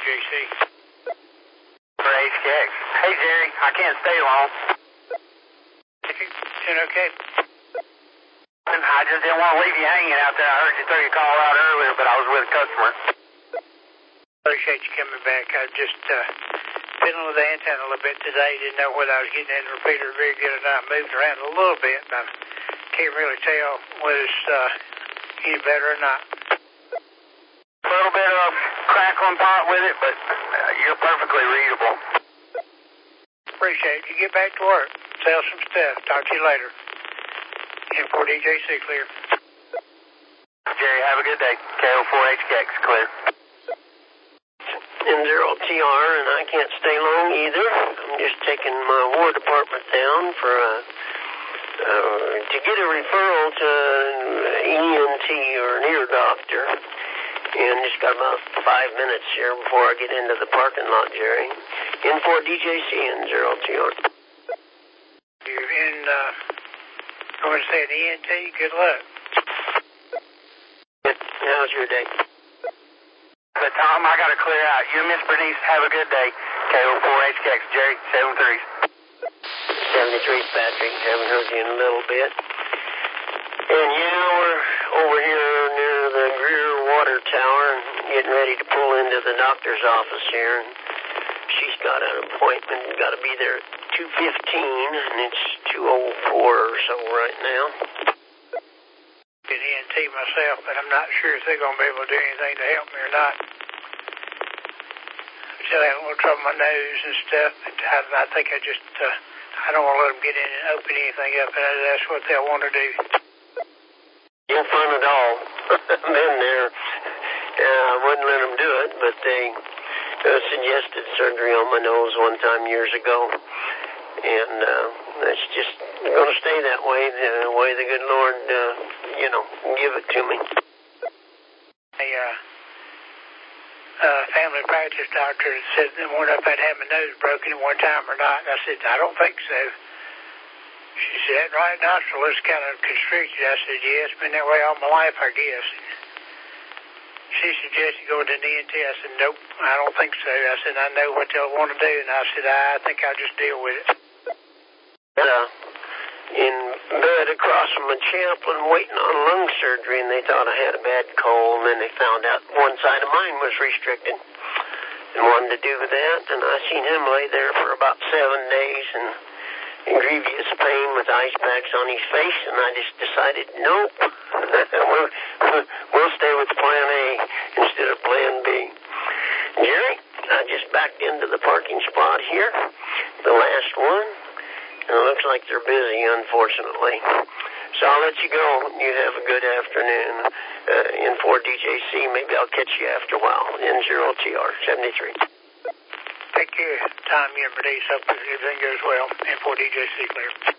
DJC. For HKX. Hey, Jerry, I can't stay long. Doing okay? I just didn't want to leave you hanging out there. I heard you throw your call out earlier, but I was with a customer. Appreciate you coming back. I just fiddling with the antenna a little bit today. Didn't know whether I was getting in the repeater very good or not. Moved around a little bit, and I can't really tell whether it's any better or not. A little bit of crackling pot with it, but you're perfectly readable. Appreciate it. You get back to work. Sell some stuff. Talk to you later. N4 DJC clear. Jerry, have a good day. KO4HKX clear. N0TR, and I can't stay long either. I'm just taking my war department down for to get a referral to ENT or an ear doctor. And just got about 5 minutes here before I get into the parking lot, Jerry. N4 DJC and N0TR. You're in, going to say an ENT, good luck. How's your day? But Tom, I got to clear out. You and Miss Bernice have a good day. KO4HKX, Jerry, 73. 73's Patrick. Haven't heard you in a little bit. And we're over here near the Greer Water Tower and getting ready to pull into the doctor's office here. And she's got an appointment. Got to be there at 2:15, and it's 2:04 or so right now. An ENT myself, but I'm not sure if they're going to be able to do anything to help me or not. I'm still having a little trouble with my nose and stuff. I think I don't want to let them get in and open anything up, and that's what they'll want to do. No fun at all. Been there. I wouldn't let them do it, but they suggested surgery on my nose one time years ago. And that's just going to stay that way, the way the good Lord, give it to me. A family practice doctor said they wondered if I'd had my nose broken at one time or not. And I said, I don't think so. She said, that right nostril is kind of constricted. I said, yeah, it's been that way all my life, I guess. She suggested going to an ENT. I said, nope, I don't think so. I said, I know what they'll want to do. And I said, I think I'll just deal with it. In bed across from a chaplain waiting on lung surgery, and they thought I had a bad cold, and then they found out one side of mine was restricted and wanted to do that. And I seen him lay there for about 7 days and in grievous pain with ice packs on his face, and I just decided, nope, we'll stay with plan A instead of plan B. Jerry, I just backed into the parking spot here, the last one, and it looks like they're busy, unfortunately. So I'll let you go. You have a good afternoon. N4 DJC, maybe I'll catch you after a while. N0TR, 73. Take care. Tom, you and Bernice. Hope everything goes well. N4 DJC clear.